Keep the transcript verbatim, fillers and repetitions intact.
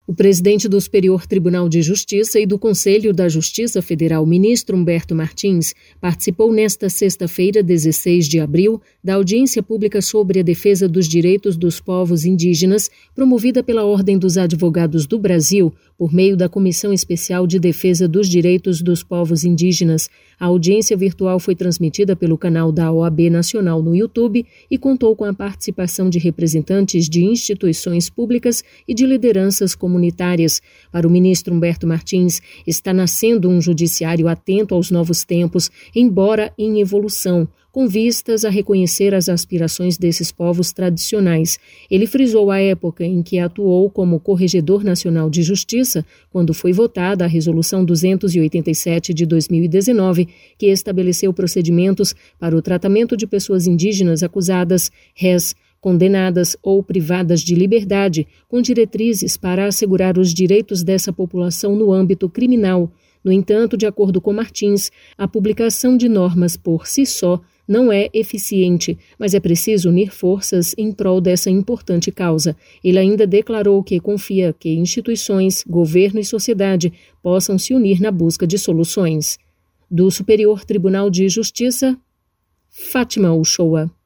O presidente do Superior Tribunal de Justiça e do Conselho da Justiça Federal, ministro Humberto Martins, participou nesta sexta-feira, dezesseis de abril, da audiência pública sobre a defesa dos direitos dos povos indígenas, promovida pela Ordem dos Advogados do Brasil, por meio da Comissão Especial de Defesa dos Direitos dos Povos Indígenas. A audiência virtual foi transmitida pelo canal da O A B Nacional no YouTube e contou com a participação de representantes de instituições públicas e de lideranças comunitárias. Para o ministro Humberto Martins, está nascendo um judiciário atento aos novos tempos, embora em evolução, com vistas a reconhecer as aspirações desses povos tradicionais. Ele frisou a época em que atuou como Corregedor Nacional de Justiça, quando foi votada a Resolução duzentos e oitenta e sete de dois mil e dezenove, que estabeleceu procedimentos para o tratamento de pessoas indígenas acusadas, réis, condenadas ou privadas de liberdade, com diretrizes para assegurar os direitos dessa população no âmbito criminal. No entanto, de acordo com Martins, a publicação de normas por si só não é eficiente, mas é preciso unir forças em prol dessa importante causa. Ele ainda declarou que confia que instituições, governo e sociedade possam se unir na busca de soluções. Do Superior Tribunal de Justiça, Fátima Uchoa.